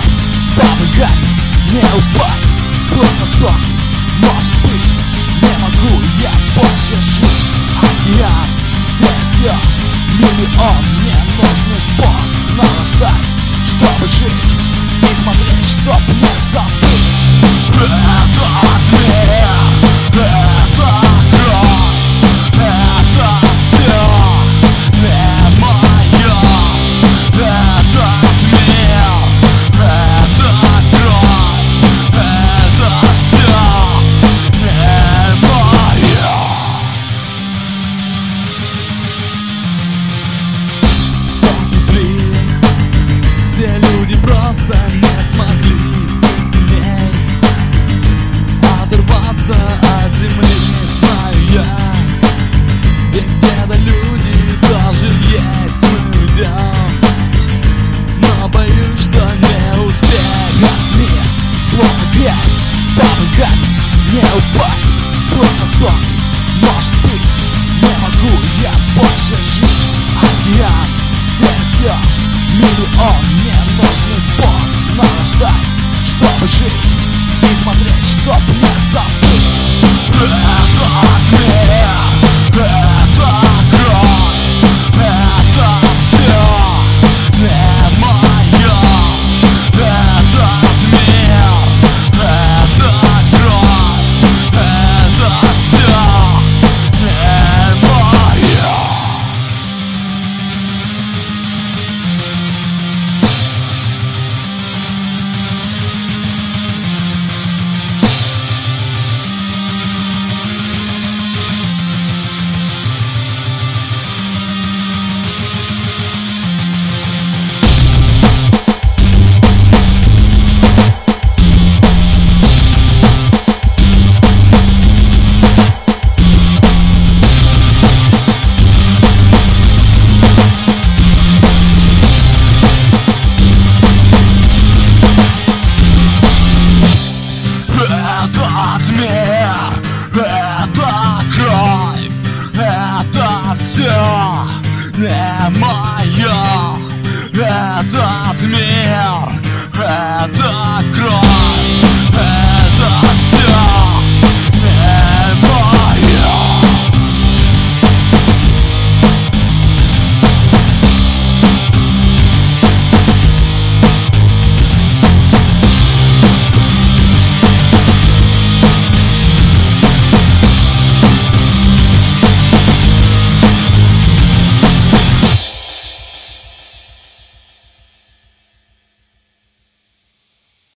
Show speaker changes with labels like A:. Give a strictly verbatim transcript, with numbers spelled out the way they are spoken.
A: грязь, помогай не упасть. Просто сон, может быть, не могу я больше жить. Океан, семь слез, миллион ненужных поз. Надо ждать, чтобы жить, и смотреть, чтоб не забыть. Этот мир, это кровь, это все не мое. Этот мир, это кровь, это все не мое. Посмотри, все люди просто не смогли сильней оторваться от земли. Знаю я, и где-то люди тоже есть. Мы идем, но боюсь, что не успеем. Мир, словно грязь, помогай не упасть. Просто сон, может быть, не могу я больше жить. Океан, семь слез, миллион ненужных поз. Надо ждать, чтобы жить, и смотреть, чтоб не забыть.